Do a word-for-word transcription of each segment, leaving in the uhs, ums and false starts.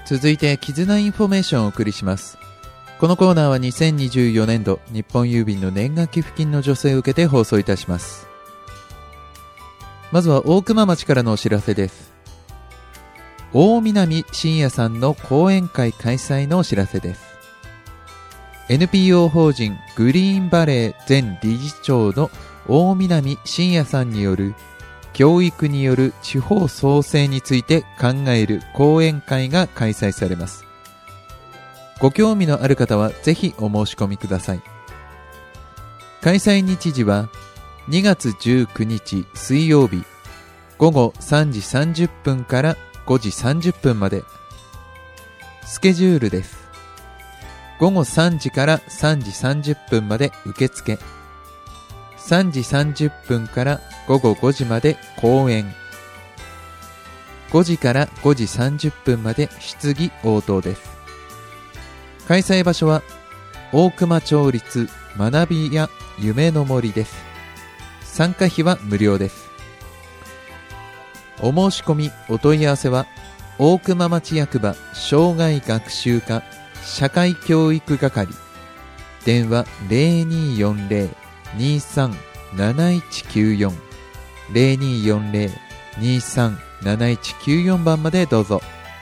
続いて絆インフォメーションをお送りします。このコーナーはにせんにじゅうよねんど日本郵便の年賀寄付金の助成を受けて放送いたします。まずは大熊町からのお知らせです。大南信也さんの講演会開催のお知らせです。 エヌピーオー 法人グリーンバレー前理事長の大南信也さんによる教育による地方創生について考える講演会が開催されます。ご興味のある方はぜひお申し込みください。開催日時はにがつじゅうくにち水曜日ごごさんじさんじゅっぷんからごじさんじゅっぷんまで。スケジュールです。ごごさんじからさんじさんじゅっぷんまで受付、さんじさんじゅっぷんからごごごじまで講演、ごじからごじさんじゅっぷんまで質疑応答です。開催場所は大熊町立学びや夢の森です。参加費は無料です。お申し込みお問い合わせは大熊町役場障害学習課社会教育係、電話 ゼロにーよんゼロ にーさん なないちきゅうよん ゼロにーよんゼロ にーさん なないちきゅうよん 番までどうぞ。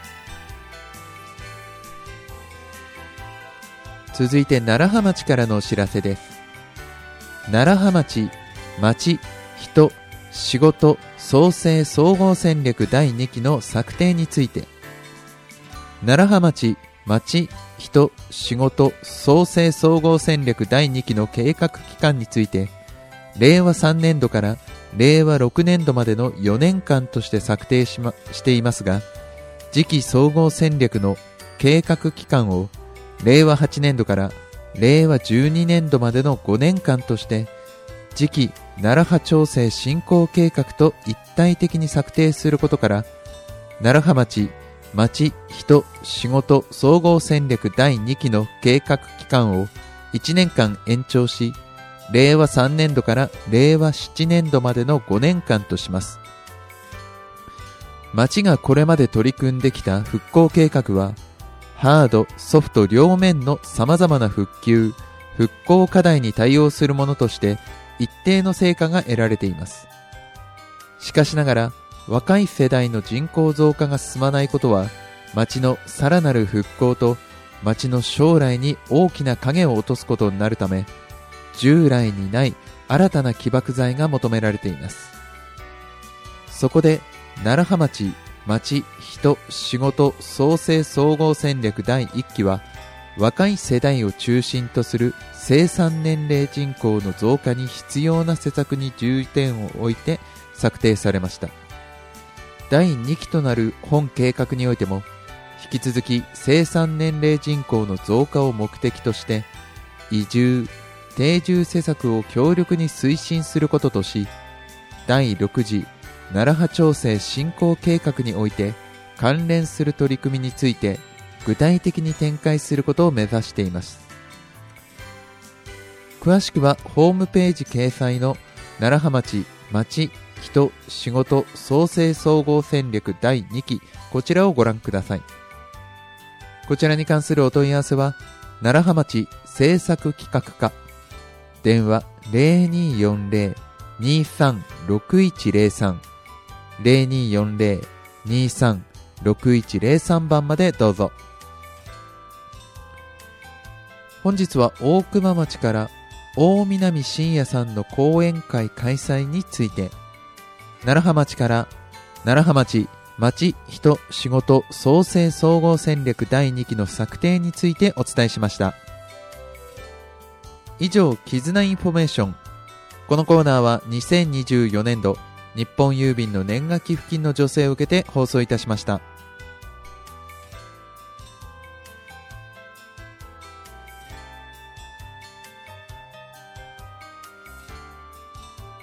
続いて楢葉町からのお知らせです。楢葉町町人仕事創生総合戦略だいにきの策定について、楢葉町町人仕事創生総合戦略だいにきの計画期間について、れいわさんねんどかられいわろくねんどまでのよねんかんとして策定し、ま、していますが、次期総合戦略の計画期間をれいわはちねんどかられいわじゅうにねんどまでのごねんかんとして、次期楢葉町政振興計画と一体的に策定することから、楢葉町町人仕事総合戦略だいにきの計画期間をいちねんかん延長し、れいわさんねんどかられいわななねんどまでのごねんかんとします。町がこれまで取り組んできた復興計画は、ハード・ソフト両面の様々な復旧・復興課題に対応するものとして一定の成果が得られています。しかしながら、若い世代の人口増加が進まないことは、町のさらなる復興と町の将来に大きな影を落とすことになるため、従来にない新たな起爆剤が求められています。そこで楢葉町町人仕事創生総合戦略だいいっきは、若い世代を中心とする生産年齢人口の増加に必要な施策に重点を置いて策定されました。だいにきとなる本計画においても、引き続き生産年齢人口の増加を目的として、移住・定住施策を強力に推進することとし、だいろくじ楢葉町政振興計画において関連する取り組みについて具体的に展開することを目指しています。詳しくはホームページ掲載の楢葉町町人仕事創生総合戦略だいにき、こちらをご覧ください。こちらに関するお問い合わせは楢葉町政策企画課、電話 ゼロにーよんゼロ にーさん ろくいちゼロさん ゼロにーよんゼロ にーさん ろくいちゼロさん 番までどうぞ。本日は大熊町から大南信也さんの講演会開催について、楢葉町から楢葉町町人仕事創生総合戦略だいにきの策定についてお伝えしました。以上、絆インフォメーション。このコーナーはにせんにじゅうよねんど日本郵便の年賀寄付金の助成を受けて放送いたしました。